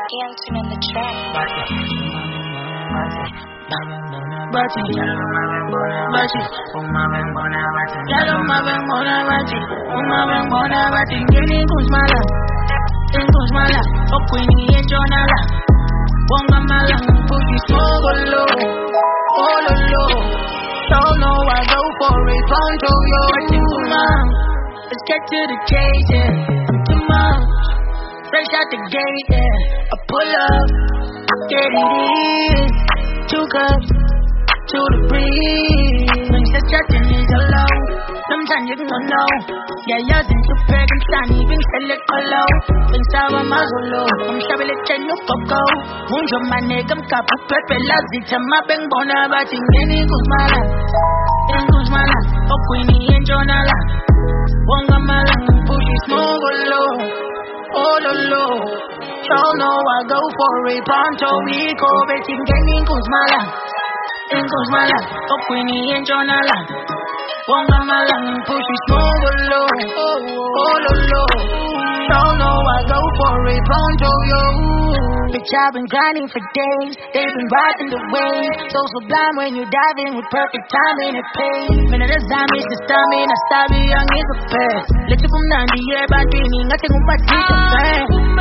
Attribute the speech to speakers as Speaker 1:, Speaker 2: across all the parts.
Speaker 1: Ganson in the track.
Speaker 2: Don't know I go for it, pronto yo. Let's get to the chase, yeah. I'm too much, fresh out the gate, yeah. I pull up, get it in. 2 cups to the breeze. When the chatting is alone, sometimes you don't know. Yeah, you're in to peg and sunny, being select alone. When Saba Mazolo, I'm Shabele Cheno Coco. Munjo Mane, I'm Capu Pepe, Lazzi, Tama Beng Bona, but in any Guzmala. In Guzmala, Oquini and Jonala. Wonga Malang, Pushy Smogolo. Oh, Lolo. Y'all know I go for it, Ponto Rico, betting getting Guzmala. In Guzmala, Oquini and Jonala. Wonga Malang, Pushy Smogolo. Oh, Lolo. Y'all know I go for it, Ponto yo. Bitch, I've been grinding for days. They've been riding the wave. So sublime when you dive in with perfect timing and pace. Minute of time is the stamina. Sabi young is a pair. Let you come down the air by dreaming. I take on my teeth and fan.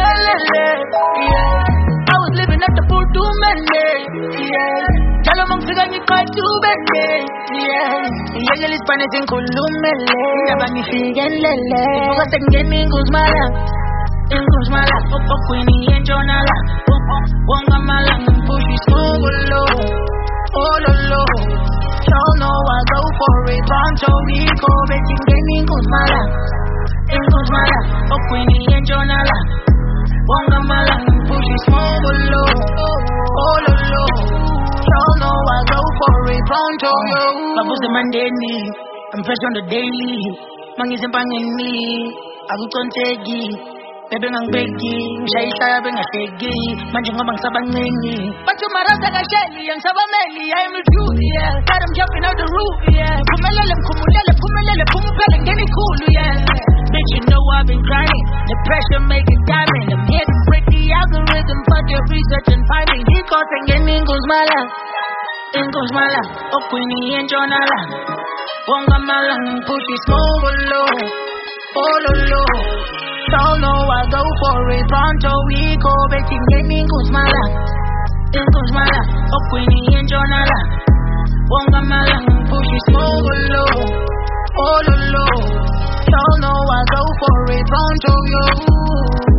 Speaker 2: Yeah. I was living at the Puerto Mende. Yeah. Jalo mong sigang ikaw tubende. Yeah. Yang elis panes in Kulumele. Nabang ifigan lele. Bukas ang gaming Guzmala. In Guzmala, Oquini and Jonala. Wonga Malang, Pushy Smogolo. Oh, Lolo. Y'all know I go for it, Ponto Rico, betting gaming Guzmala. In Guzmala, Oquini and Jonala. Wonga Malang, Pushy Smogolo. Oh, Lolo. Y'all know I go for it, Ponto yo. Babus the Mandeni, I'm fresh on the daily. Mangis and Pangini, Agutontegi. Bebe ngang begi, siya isabi nga tegi. Manjong ngomang sa bangini. Pagsumarasa ka Shelly, ang sa bameli, I'm with you, yeah. Got him jumping out the roof, yeah. Kumalalam, kumupeleng, getting cool, yeah. Bitch, you know I've been grinding. The pressure make it diamond. I'm here to break the algorithm, fuck your research and finding. He causing getting Guzmala. In Guzmala, Oquini and Jonala. Wonga Malang, Pushy Smogolo. Oh, Lolo. Y'all know I go for it, Ponto Rico, betting gaming Guzmala. In Guzmala, Oquini and Jonala. Wonga Malang, Pushy Smogolo. Oh, Lolo. Y'all know I go for it, Ponto yo.